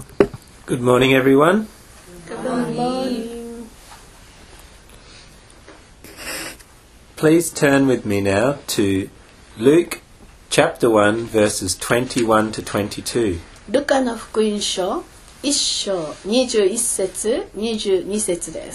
Good morning, everyone. Good morning. Please turn with me now to Luke chapter 1, verses 21 to 22. ルカの福音書1章21節22節です。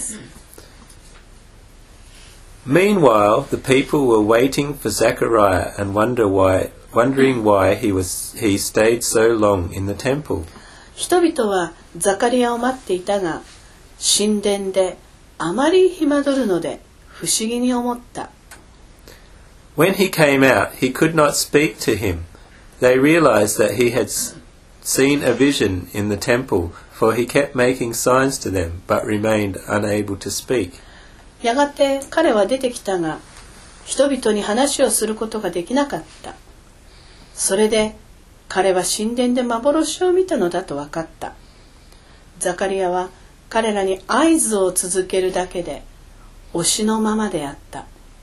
Meanwhile, the people were waiting for Zechariah and wondering why he stayed so long in the temple. 人々はザカリアを待っていたが、神殿であまり暇取るので不思議に思った。 When he came out, he could not speak to him. They realized that he had seen a vision in the temple, for he kept making signs to them, but remained unable to speak. やがて彼は出てきたが、人々に話をすることができなかった。それで彼は神殿で幻を見たのだと分かった。ザカリアは彼らに合図を続けるだけで押しのままであった。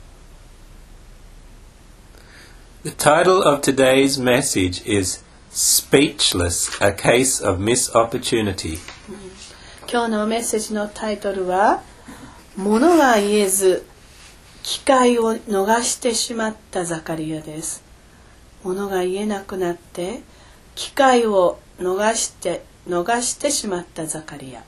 The title of today's message is Speechless, a Case of Missed Opportunity. 今日のメッセージのタイトルは、物が言えず機会を逃してしまったザカリアです。物が言えなくなって機会を逃してしまったザカリア。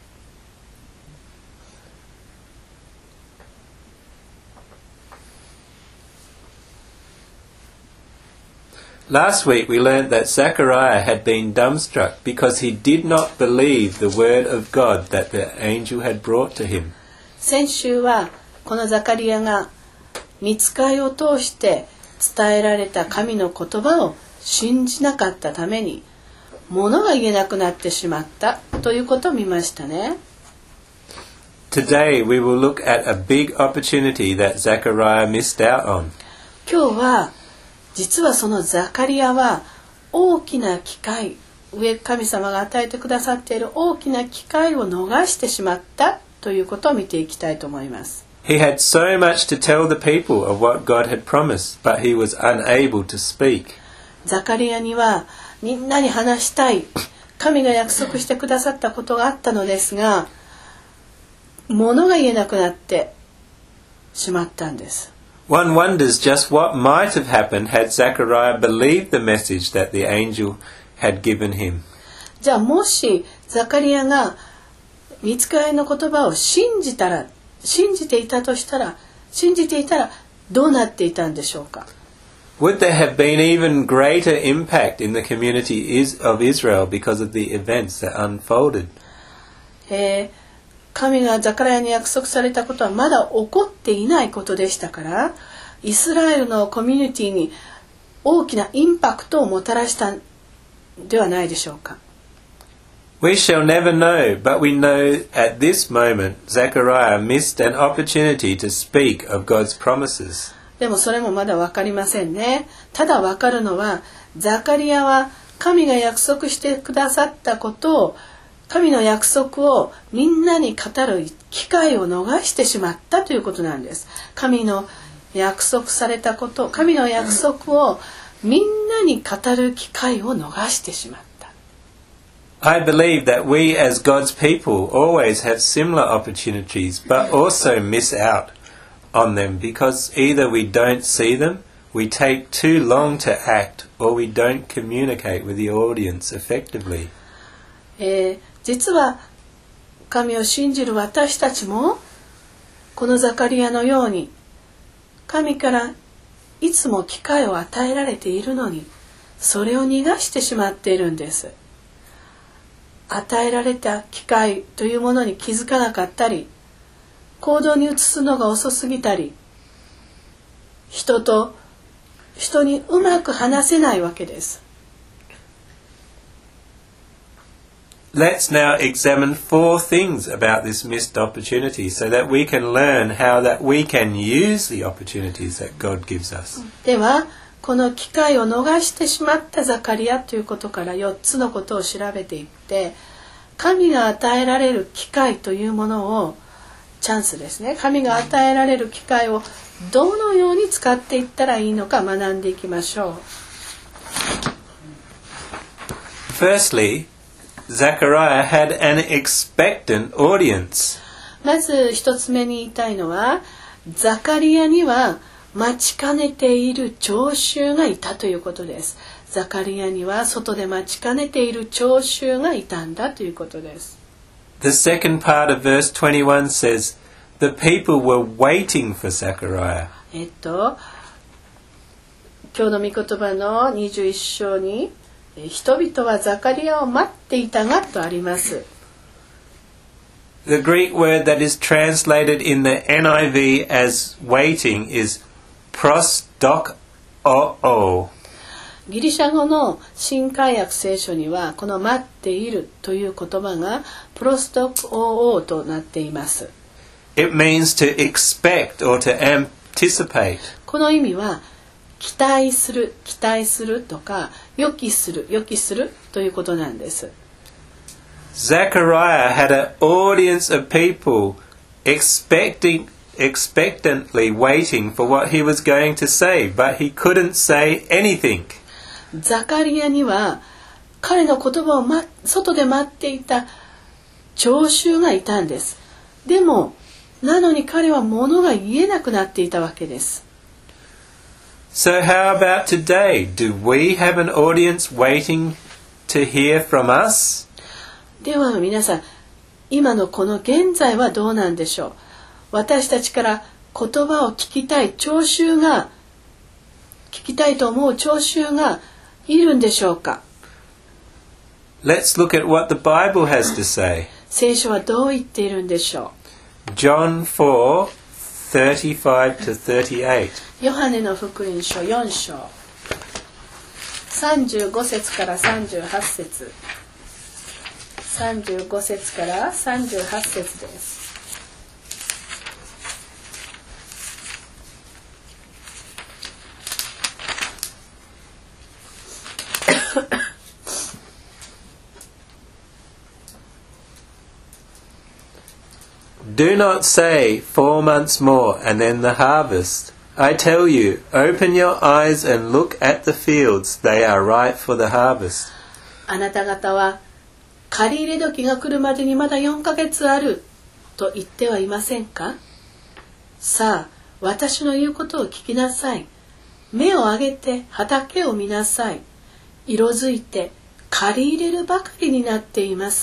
Last week we learnt that Zechariah had been dumbstruck because he did not believe the word of God that the angel had brought to him. 先週はこのザカリアが御使いを通して伝えられた神の言葉を信じなかったために物が言えなくなってしまったということを見ましたね。 Today we will look at a big opportunity that Zechariah missed out on. 今日は実はそのザカリアは大きな機会、神様が与えてくださっている大きな機会を逃してしまったということを見ていきたいと思います。 He had so much to tell the people of what God had promised, but he was unable to speak. ザカリアにはみんなに話したい、神が約束してくださったことがあったのですが、物が言えなくなってしまったんです。 One wonders just what might have happened had Zechariah believed the message that the angel had given him. じゃあもしザカリアが御使いの言葉を信じていたどうなっていたんでしょうか。 Would there have been even greater impact in the community of Israel because of the events that unfolded? 神がザカリアに約束されたことはまだ起こっていないことでしたから、イスラエルのコミュニティに大きなインパクトをもたらしたんではないでしょうか。 We shall never know, but we know at this moment Zechariah missed an opportunity to speak of God's promises. でもそれもまだ分かりませんね。ただ分かるのは、ザカリアは神が約束してくださったことを、神の約束をみんなに語る機会を逃してしまったということなんです。神の約束されたこと、神の約束をみんなに語る機会を逃してしまった。 I believe that we as God's people always have similar opportunities, but also miss out on them because either we don't see them, we take too long to act, or we don't communicate with the audience effectively. 実は神を信じる私たちもこのザカリアのように神からいつも機会を与えられているのにそれを逃がしてしまっているんです。与えられた機会というものに気づかなかったり、行動に移すのが遅すぎたり、人にうまく話せないわけです。 Let's now examine 4 things about this missed opportunity so that we can learn how that we can use the opportunities that God gives us. では、この機会を逃してしまったザカリアということから4つのことを調べていって、神が与えられる機会というものを、チャンスですね。神が与えられる機会をどのように使っていったらいいのか学んでいきましょう。 Firstly, Zechariah had an expectant audience. まず一つ目に言いたいのは、ザカリアには待ちかねている聴衆がいたということです。ザカリアには外で待ちかねている聴衆がいたんだということです。 The second part of verse 21 says, the people were waiting for Zechariah. 今日の御言葉の21章に、人々はザカリアを待っていたがとあります。 The Greek word that is translated in the NIV as waiting is prosdokoo. ギリシャ語の新海訳聖書にはこの待っているという言葉がプロストクオーとなっています。 It means to expect or to anticipate. この意味は期待するとか予期するということなんです。 Zechariah had an audience of people expectantly waiting for what he was going to say, but he couldn't say anything. ザカリアには彼の言葉を外で待っていた聴衆がいたんです。でもなのに彼は物が言えなくなっていたわけです。 So how about today? Do we have an audience waiting to hear from us? では皆さん、今のこの現在はどうなんでしょう。私たちから言葉を聞きたいと思う聴衆がいるんでしょうか。 Let's look at what the Bible has to say. 聖書はどう言っているんでしょう。 John 4:35 to 38. ヨハネの福音書4章35節から38節35節から38節です。 Do not say 4 months more and then the harvest. I tell you, open your eyes and look at the fields. They are ripe for the harvest. あなた方は借り入れ時が来るまでにまだ4ヶ月あると言ってはいませんか。さあ、私の言うことを聞きなさい。目を上げて畑を見なさい。色づいて借り入れるばかりになっています。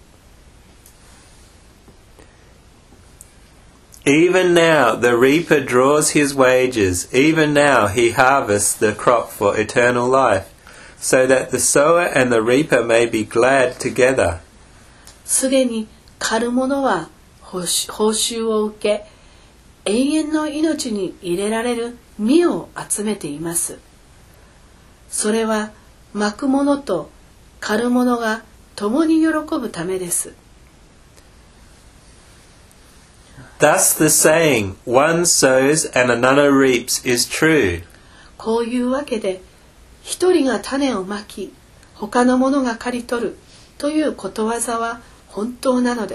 Even now the reaper draws his wages. Even now he harvests the crop for eternal life, so that the sower and the reaper may be glad together. すでに狩る者は報酬を受け、永遠の命に入れられる実を集めています。それはまく者と狩る者が共に喜ぶためです。 Thus the saying, one sows and another reaps, is true. こういうわけで、一人が種をまき、他の者が刈り取るということわざは本当なのです。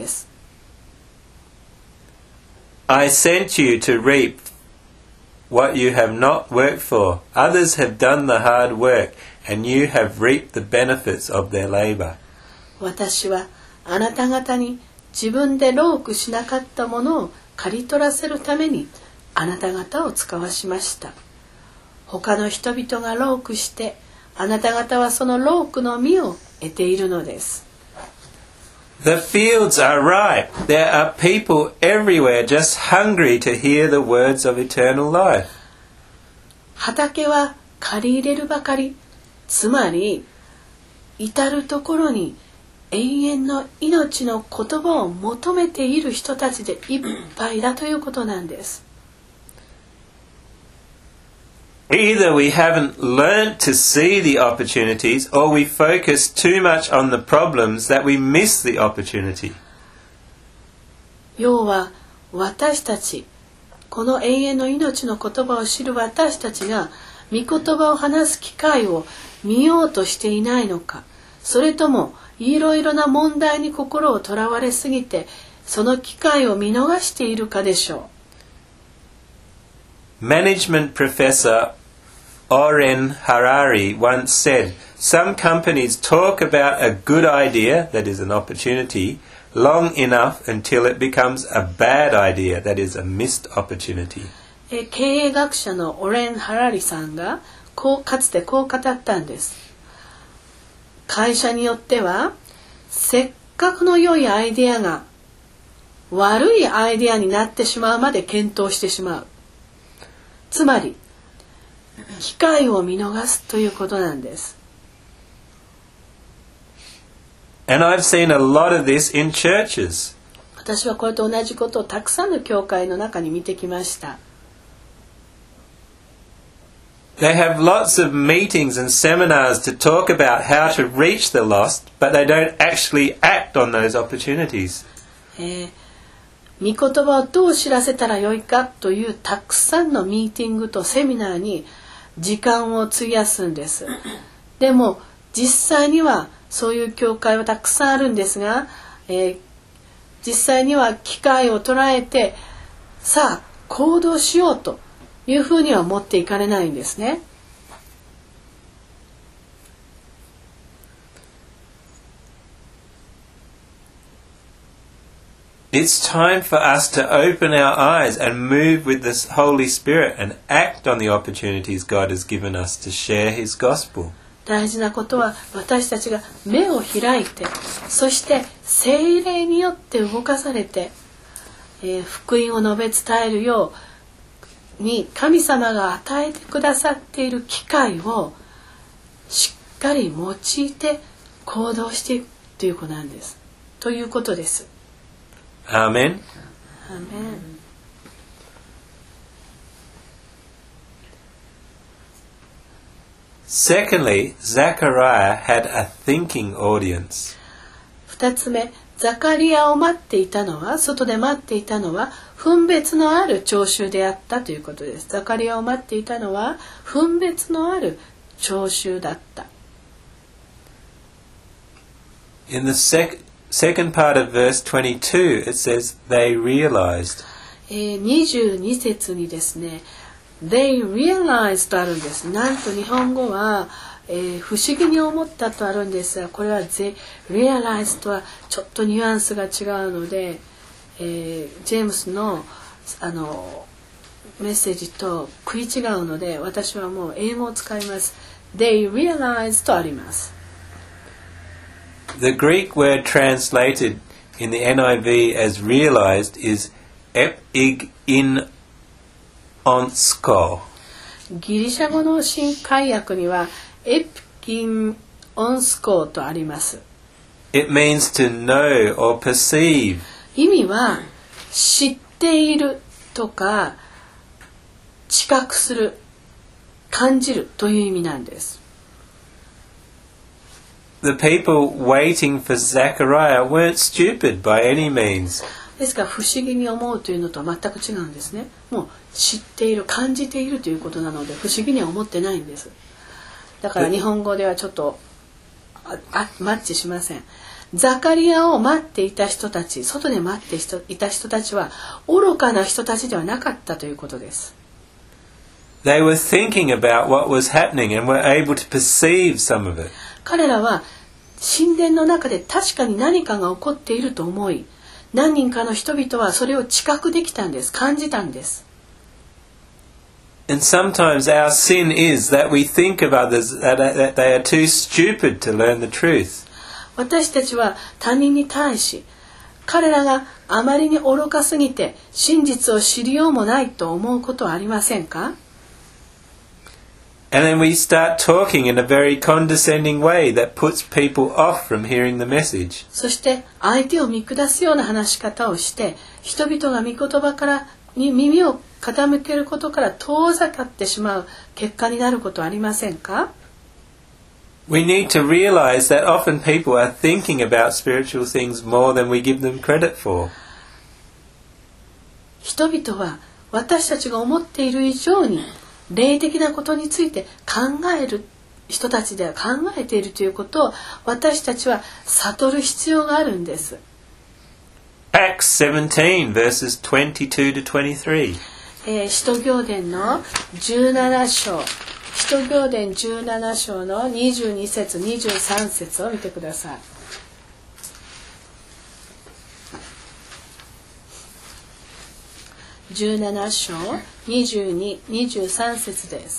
I sent you to reap what you have not worked for. Others have done the hard work, and you have reaped the benefits of their labor. 私はあなた方に自分で労苦しなかったものを刈り取らせるためにあなた方を使わしました。他の人々が労苦してあなた方はその労苦の実を得ているのです。 The fields are ripe. There are people everywhere just hungry to hear the words of eternal life. 畑は借り入れるばかり、つまり至るところに永遠の命の言葉を求めている人たちでいっぱいだということなんです。 Either we haven't learnt to see the opportunities, or we focus too much on the problems that we miss the opportunity. 要は私たち、この永遠の命の言葉を知る私たちが御言葉を話す機会を見ようとしていないのか、それともいろいろな問題に心をとらわれすぎてその機会を見逃しているかでしょう。 Management professor Oren Harari once said, some companies talk about a good idea, that is an opportunity, long enough until it becomes a bad idea, that is a missed opportunity. 経営学者のオレン・ハラリさんがかつてこう語ったんです。会社によってはせっかくの良いアイデアが悪いアイデアになってしまうまで検討してしまう。つまり機会を見逃すということなんです。 And I've seen a lot of this in churches. 私はこれと同じことをたくさんの教会の中に見てきました。 They have lots of meetings and seminars to talk about how to reach the lost, but they don't actually act on those opportunities. 御言葉をどう知らせたらよいかというたくさんのミーティングとセミナーに時間を費やすんです。でも実際にはそういう教会はたくさんあるんですが、実際には機会を捉えてさあ行動しようというふうには持っていかれないんですね。 It's time for us to open our eyes and move with the Holy Spirit and act on the opportunities God has given us to share His gospel. 大事なことは私たちが目を開いて、そして聖霊によって動かされて、福音を述べ伝えるように神様が与えてくださっている機会をしっかり用いて行動していくということなんです。ということです。 Amen. Amen. Secondly, Zechariah had a thinking audience. 2つ目、ザカリアを待っていたのは、外で待っていたのは分別のある聴衆であったということです。ザカリアを待っていたのは分別のある聴衆だった。 In the second part of verse 22, it says, they realized. 22節にですね、they realized とあるんです。なんと日本語は、不思議に思ったとあるんですが、これは they realized とはちょっとニュアンスが違うので、ジェームスのメッセージと食い違うので、私はもう英語を使います。they realized とあります。 The Greek word translated in the NIV as realized is epigin onsko. ギリシャ語の新海訳にはエプギンオンスコとあります。 It means to know or perceive. 意味は知っているとか知覚する、感じるという意味なんです。 The people waiting for Zechariah weren't stupid by any means. ですから不思議に思うというのとは全く違うんですね。もう知っている、感じているということなので不思議には思ってないんです。だから日本語ではちょっとマッチしません。ザカリアを待っていた人たち、外で待っていた人たちは愚かな人たちではなかったということです。 They were thinking about what was happening and were able to perceive some of it. 彼らは神殿の中で確かに何かが起こっていると思い、何人かの人々はそれを知覚できたんです。感じたんです。 And sometimes our sin is that we think of others that they are too stupid to learn the truth. 私たちは他人に対し、彼らがあまりに愚かすぎて真実を知りようもないと思うことはありませんか？ And then we start talking in a very condescending way that puts people off from hearing the message. そして相手を見下すような話し方をして、人々が御言葉からに耳を傾けることから遠ざかってしまう結果になることはありませんか？ We need to realize that often people are thinking about spiritual things more than we give them credit for. 人々は私たちが思っている以上に霊的なことについて考える人たちでは考えているということを私たちは悟る必要があるんです。 Acts 17 verses 22 to 23. 使徒行伝の17章使徒行伝17章の22節23節を見てください。17章22、23節です。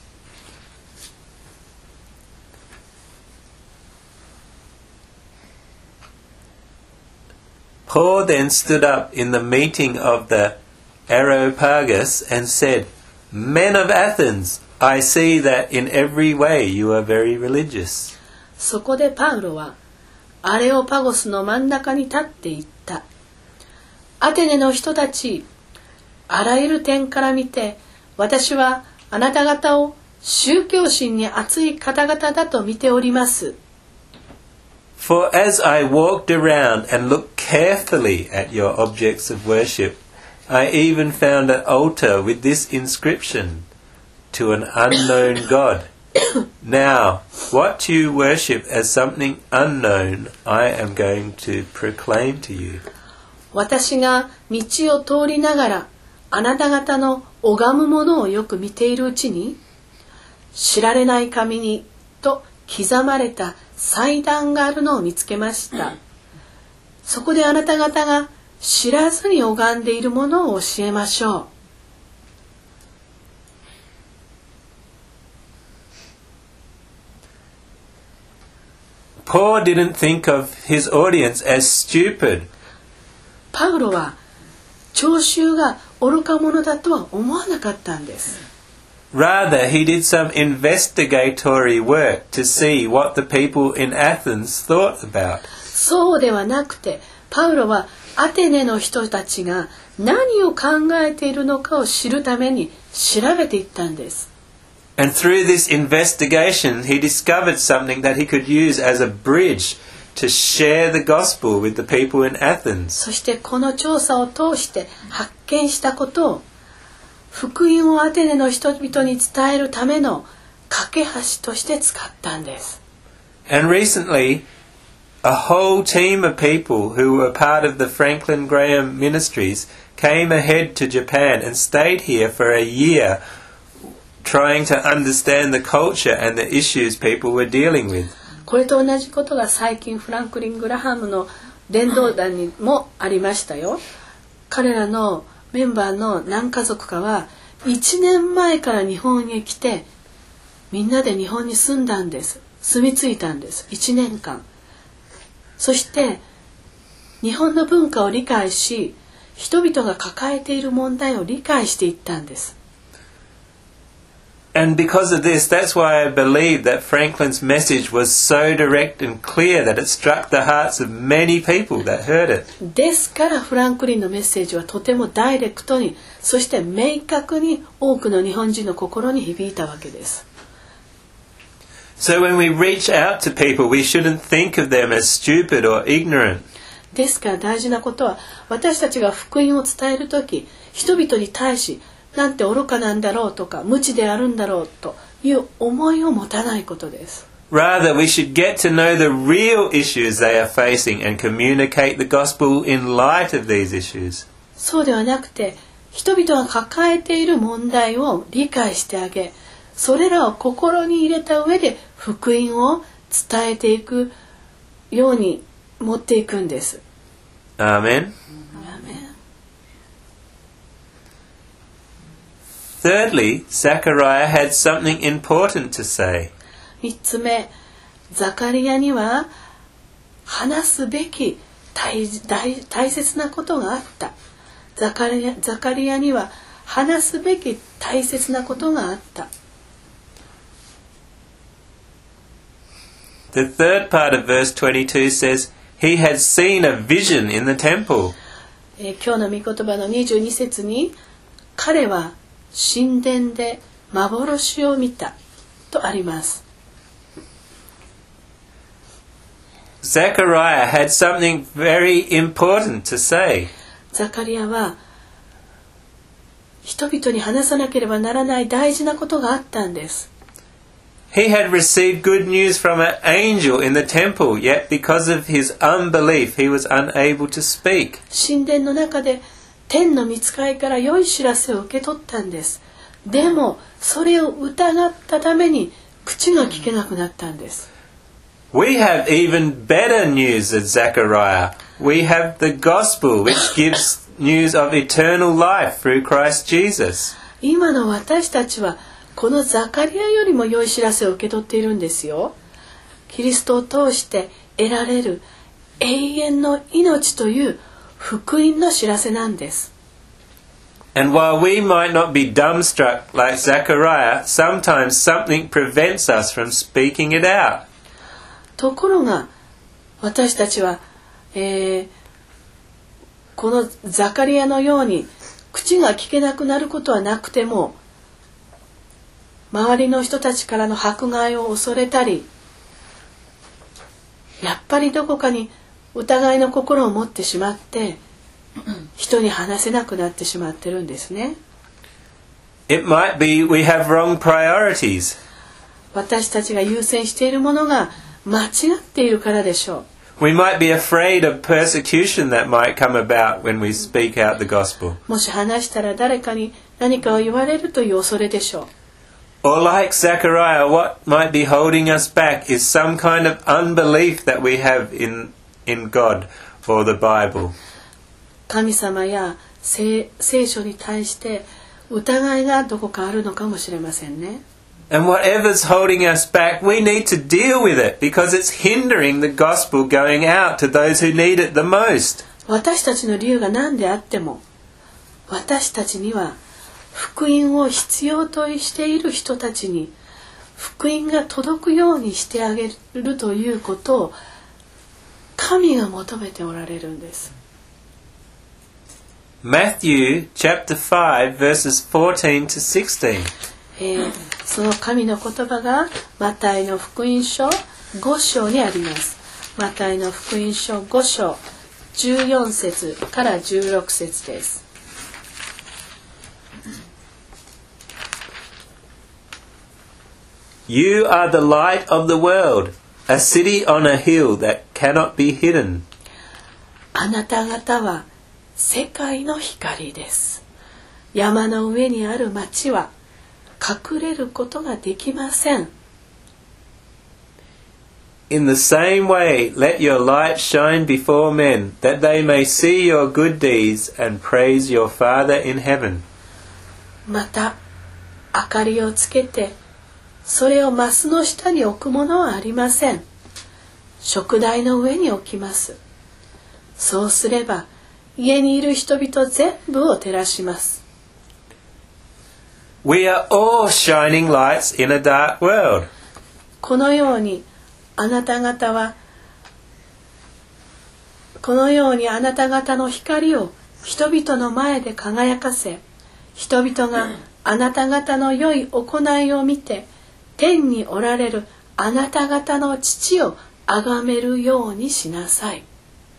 Paul then stood up in the meeting of the Areopagus and said, Men of Athens, I see that in every way you are very religious. そこでパウロはアレオパゴスの真ん中に立って言った。アテネの人たち、あらゆる点から見て、私はあなた方を宗教心に熱い方々だと見ております。 For as I walked around and looked carefully at your objects of worship, I even found an altar with this inscription, To an unknown God. Now, what you worship as something unknown, I am going to proclaim to you. 私が道を通りながら、あなた方の拝むものをよく見ているうちに、知られない紙にと刻まれた祭壇があるのを見つけました。そこであなた方が知らずに拝んでいるものを教えましょう。 Paul didn't think of his audience as stupid. パウロは聴衆が愚か者だとは思わなかったんです。 Rather, he did some investigatory work to see what the people in Athens thought about. そうではなくて、パウロはアテネの人たちが何を考えているのかを知るために調べていったんです。 And through this investigation, he discovered something that he could use as a bridge to share the gospel with the people in Athens. そしてこの調査を通して発見したことを福音をアテネの人々に伝えるための架け橋として使ったんです。 And recently, a whole team of people who were part of the Franklin Graham Ministries came ahead to Japan and stayed here for a year trying to understand the culture and the issues people were dealing with. これと同じことが最近フランクリン・グラハムの伝道団にもありましたよ。彼らのメンバーの何家族かは1年前から日本へ来てみんなで日本に住んだんです。住み着いたんです。1年間。そして日本の文化を理解し、人々が抱えている問題を理解していったんです。 And because of this, that's why I believe that Franklin's message was so direct and clear that it struck the hearts of many people that heard it. ですからフランクリンのメッセージはとてもダイレクトに、そして明確に多くの日本人の心に響いたわけです。 So when we reach out to people, we shouldn't think of them as stupid or ignorant. ですから大事なことは、私たちが福音を伝えるとき、人々に対しなんて愚かなんだろうとか無知であるんだろうという思いを持たないことです。 Rather, we should get to know the real issues they are facing and communicate the gospel in light of these issues. そうではなくて、人々が抱えている問題を理解してあげ、それらを心に入れた上で福音を伝えていくように持っていくんです。 Amen. Thirdly, Zechariah had something important to say. 3つ目、ザカリアには話すべき大切なことがあった。ザカリアには話すべき大切なことがあった。 The third part of verse 22 says, He had seen a vision in the temple. 今日の御言葉の22節に、彼は神殿で幻を見たとあります。 Zechariah had something very important to say. ザカリアは人々に話さなければならない大事なことがあったんです。 He had received good news from an angel in the temple, yet because of his unbelief, he was unable to speak. 神殿の中で天の御使いから良い知らせを受け取ったんです。 でもそれを疑ったために口が聞けなくなったんです。 We have even better news than Zechariah. We have the gospel which gives news of eternal life through Christ Jesus. 今の私たちはこのザカリアよりも良い知らせを受け取っているんですよ。キリストを通して得られる永遠の命という福音の知らせなんです。 And while we might not be dumbstruck like Zechariah, sometimes something prevents us from speaking it out. ところが私たちは、このザカリアのように口が聞けなくなることはなくても、周りの人たちからの迫害を恐れたり、やっぱりどこかに疑いの心を持ってしまって人に話せなくなってしまってるんですね。 It might be we have wrong priorities. 私たちが優先しているものが間違っているからでしょう。 We might be afraid of persecution that might come about when we speak out the gospel. もし話したら誰かに何かを言われるという恐れでしょう。 Or like Zechariah, what might be holding us back is some kind of unbelief that we have in God or the Bible. 神様や聖書に対して疑いがどこかあるのかもしれませんね。 And whatever's holding us back, we need to deal with it because it's hindering the gospel going out to those who need it the most. 私たちの理由が何であっても、私たちには福音を必要としている人たちに福音が届くようにしてあげるということを神が求めておられるんです。 Matthew chapter 5 verses 14 to 16. その神の言葉がマタイの福音書5章にあります。マタイの福音書5章14節から16節です。 You are the light of the world, a city on a hill that cannot be hidden. あなた方は世界の光です。山の上にある町は隠れることができません。 In the same way, let your light shine before men, that they may see your good deeds and praise your Father in heaven. また明かりをつけてそれをマスの下に置くものはありません。食台の上に置きます。そうすれば家にいる人々全部を照らします。 We are all shining lights in a dark world. このようにあなた方の光を人々の前で輝かせ、人々があなた方の良い行いを見て天におられるあなた方の父を崇めるようにしなさい。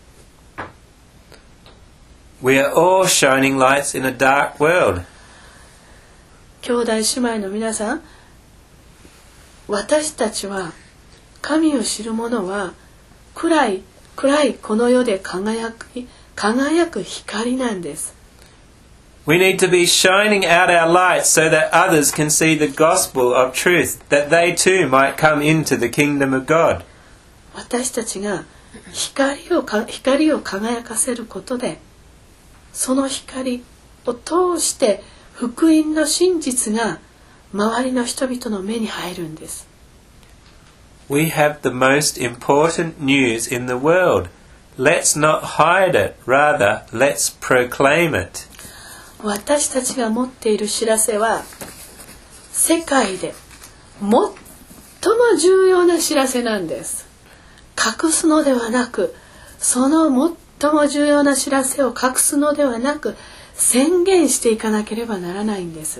We are all shining lights in a dark world. 兄弟姉妹の皆さん、私たちは神を知る者は暗いこの世で輝く光なんです。 We need to be shining out our lights so that others can see the gospel of truth, that they too might come into the kingdom of God. 私たちが光を輝かせることで、その光を通して福音の真実が周りの人々の目に入るんです。 We have the most important news in the world. Let's not hide it. Rather, let's proclaim it. 私たちが持っている知らせは世界で最も重要な知らせなんです。隠すのではなく、その最も重要な知らせを隠すのではなく、宣言していかなければならないんです。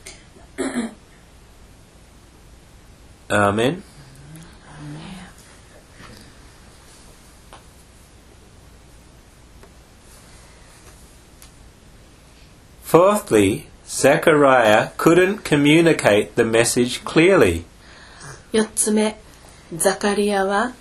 アーメン。Fourthly, Zechariah couldn't communicate the message clearly. 4つ目、ザカリアは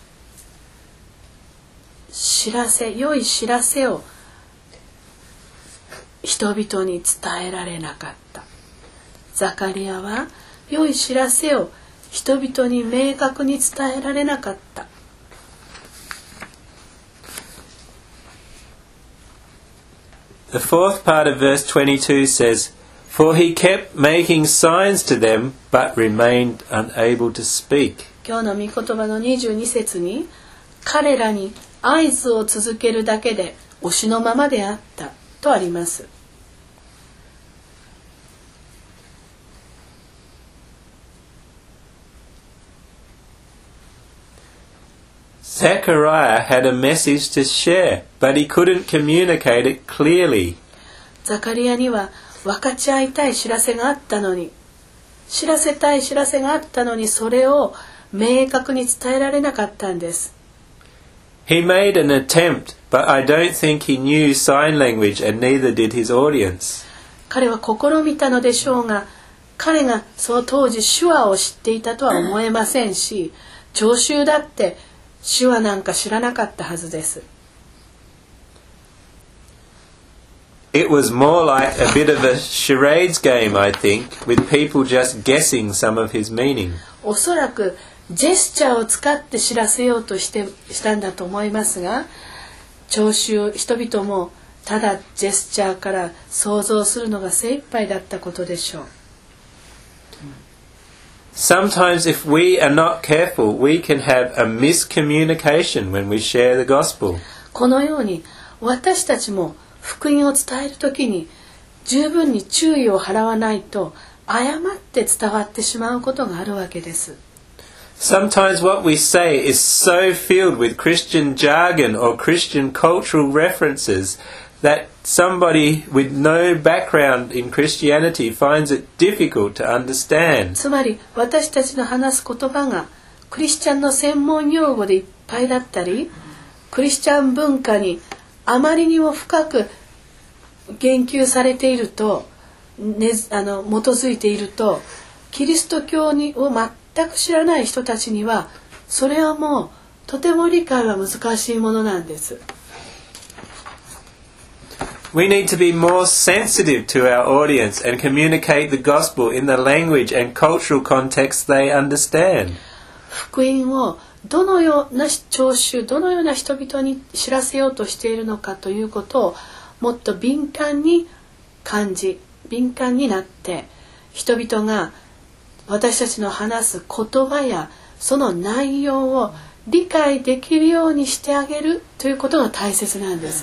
良い知らせを人々に伝えられなかった。 ザカリアは良い知らせを人々に明確に伝えられなかった。 The fourth part of verse 22 says, For he kept making signs to them, but remained unable to speak. 今日の御言葉の22節に、彼らに合図を続けるだけで押しのままであったとあります。 Zechariah had a message to share, but he couldn't communicate it clearly. ザカリアには分かち合いたい知らせがあったのに、知らせたい知らせがあったのに、それを明確に伝えられなかったんです。 He made an attempt, but I don't think he knew sign language, and neither did his audience. 彼は試みたのでしょうが、彼がその当時手話を知っていたとは思えませんし、聴衆だって手話なんか知らなかったはずです。 It was more like a bit of a charades game, I think, with people just guessing some of his meaning. おそらくジェスチャーを使って知らせようとしたんだと思いますが、聴衆人々もただジェスチャーから想像するのが精一杯だったことでしょう。 Sometimes if we are not careful, we can have a miscommunication when we share the gospel. このように私たちも福音を伝えるときに十分に注意を払わないと誤って伝わってしまうことがあるわけです。 Sometimes what we say is so filled with Christian jargon or Christian cultural references that somebody with no background in Christianity finds it difficult to understand. つまり私たちの話す言葉がクリスチャンの専門用語でいっぱいだったり、クリスチャン文化にあまりにも深く言及されていると、基づいていると、キリスト教を全く知らない人たちにはそれはもうとても理解は難しいものなんです。 We need to be more sensitive to our audience and communicate the gospel in the language and cultural context they understand. 福音をどのような聴衆、どのような人々に知らせようとしているのかということをもっと敏感に感じ、敏感になって、人々が私たちの話す言葉やその内容を理解できるようにしてあげるということが大切なんです。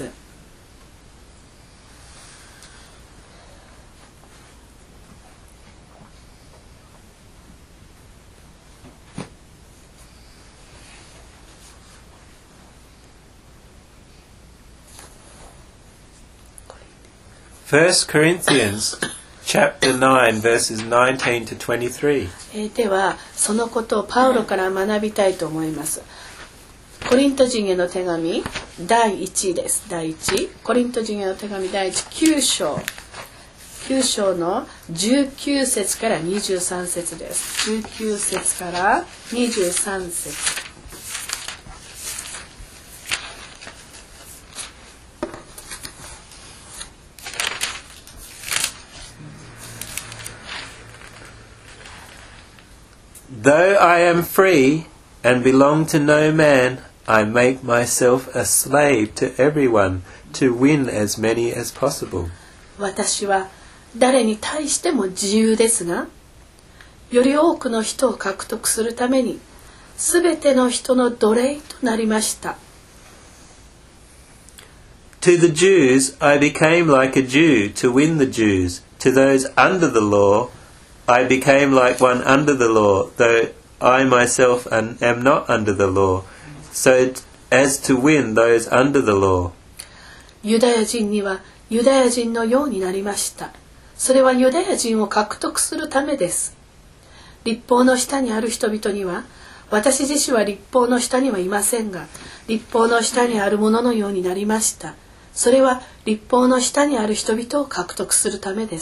1 Corinthians chapter 9 verses 19 to 23. ではそのことをパウロから学びたいと思います。コリント人への手紙第1です。第1コリント人への手紙第1 9章の19節から23節です。19節から23節。 Though I am free and belong to no man, I make myself a slave to everyone to win as many as possible. 私は誰に対しても自由ですが、より多くの人を獲得するために、すべての人の奴隷となりました。 To the Jews I became like a Jew to win the Jews. To those under the law, I became like one under the law, though I myself am not under the law, so as to win those under the law. ユダヤ人にはユダヤ人のようになりました。それはユダヤ人を獲得するためです。律法の下にある人々には、私自身は律法の下にはいませんが、律法の下にあるもののようになりました。それは律法の下にある人々を獲得するためです。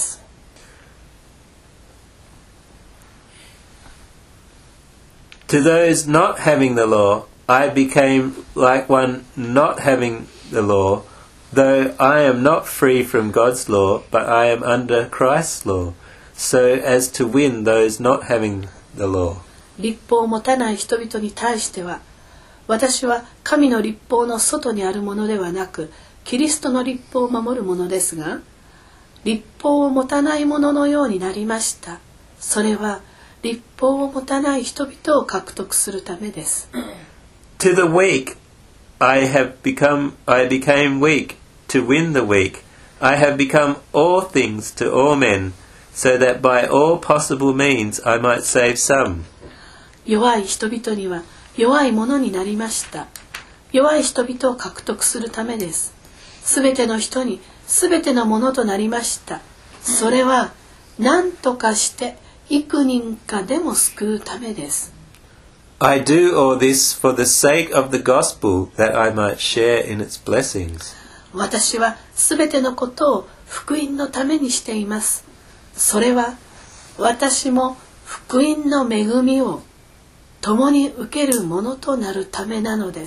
To those not having the law, I became like one not having the law, though I am not free from God's law, but I am under Christ's law, so as to win those not having the law. 律法を持たない人々に対しては、私は神の律法の外にあるものではなく、キリストの律法を守るものですが、律法を持たないもののようになりました。それは律法を持たない人々を獲得するためです。 To the weak, I became weak to win the weak. I have become all things to all men, so that by all possible means I might save some. 弱い人々には弱いものになりました。弱い人々を獲得するためです。すべての人にすべてのものとなりました。それは何とかして幾人かでも救うためです。 I do all this for the sake of the gospel, that I might share in its blessings. 私はすべてのことを福音のためにしています。それは私も福音の恵みを共に受けるものとなるためなのです。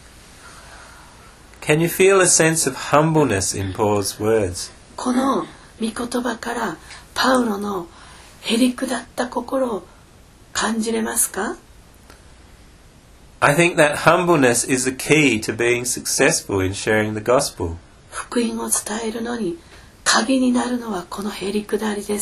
Can you feel a sense of humbleness in Paul's words? この御言葉からパウロのへりくだった心を感じれますか？ I think that humbleness is the key to being successful in sharing the gospel. 福音を伝えるのに鍵になるのはこのへりくだりです。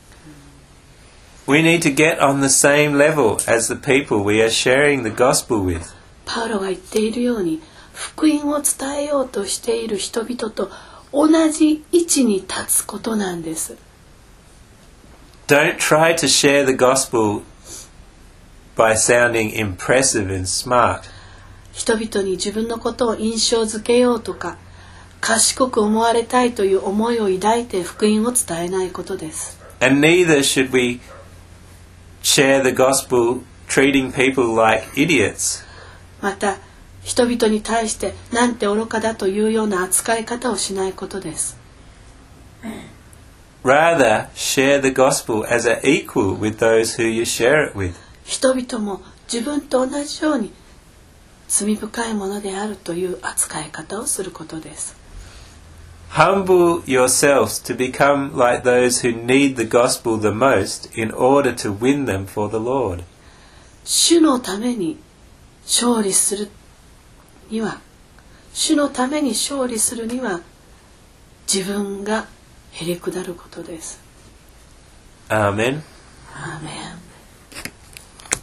We need to get on the same level as the people we are sharing the gospel with. パウロが言っているように、福音を伝えようとしている人々と同じ位置に立つことなんです。 Don't try to share the gospel by sounding impressive and smart. 人々に自分のことを印象づけようとか、賢く思われたいという思いを抱いて福音を伝えないことです。 And neither should we share the gospel treating people like idiots. また、人々に対してなんて愚かだというような扱い方をしないことです。 Rather, share the gospel as an equal with those who you share it with. 人々も自分と同じように罪深いものであるという扱い方をすることです。 Humble yourselves to become like those who need the gospel the most in order to win them for the Lord. 主のために勝利するには、主のために勝利するには、自分がへりくだることです。 Amen. アーメン。